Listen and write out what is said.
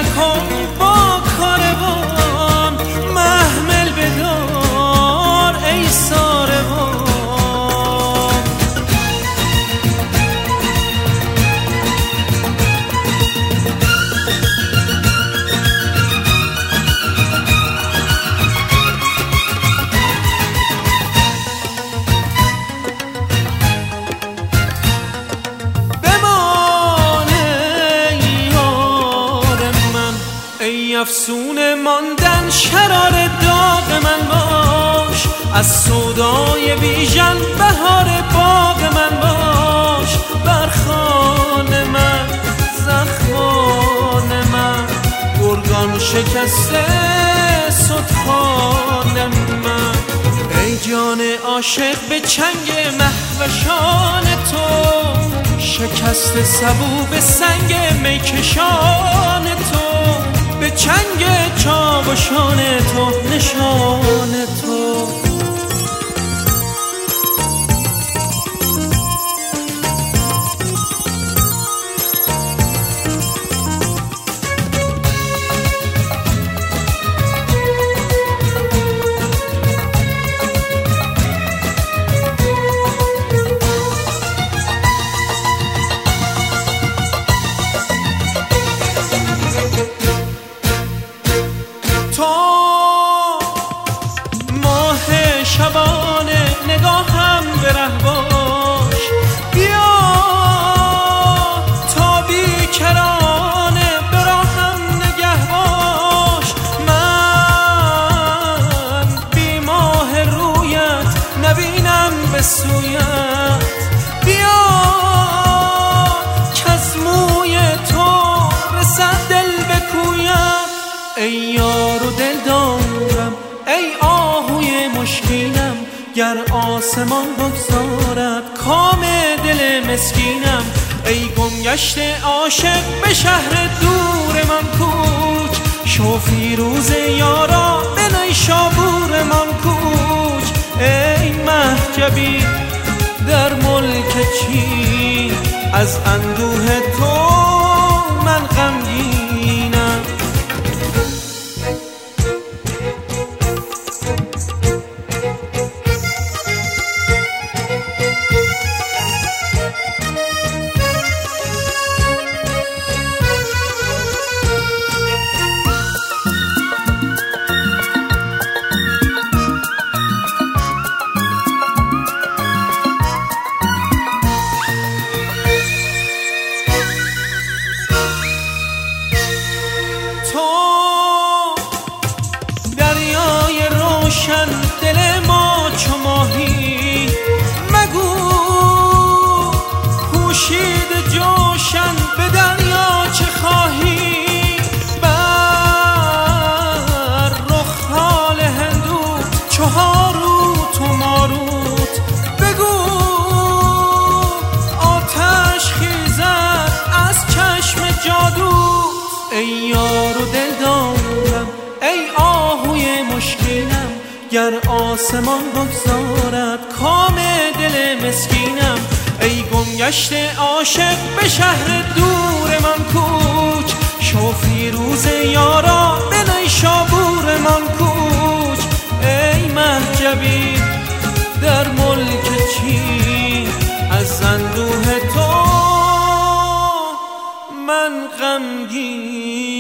نکن با کاروان، محمل بدار ای ساروان. ای افسون ماندن شرار داغ من باش، از سودای بیژن بهار باغ من باش. بر خان من زخمان من، گرگان شکسته ستخوان من. ای جان عاشق به چنگ مهوشان تو، شکست سبو به سنگ میکشان تو. به چنگ چاوشان تو نشان تو. شبانه نگاهم به ره باش، بیا تا بیکرانه به راهم نگه باش. من بی ماه رویت نبینم به سویت، بیا کز موی تو رسد دل به کویت. ای یار و دل دارم ای آهوی مشکینم، گر آسمان بگذارد کام دل مسکینم. ای گمگشت عاشق به شهر دور من کوچ، شو فیروز یارا به نیشابور من کوچ. ای مهجبی در ملک چین، از اندوه تو من غمگینم. دریای روشن دل ما چو ماهی، مگو پوشید جوشن به دریا چه خواهی. بر رخ حال هندو چو هاروت و ماروت، بگو آتش خیزد از چشم جادو. ای یار و دل دارم ای آهوی مشکینم، گر آسمان بگذارد کام دل مسکینم. ای گمگشت عاشق به شهر دور من کوچ، شو فیروز یارا به نیشابور من کوچ. ای مهجبی در ملک چین، از اندوه تو من غمگین.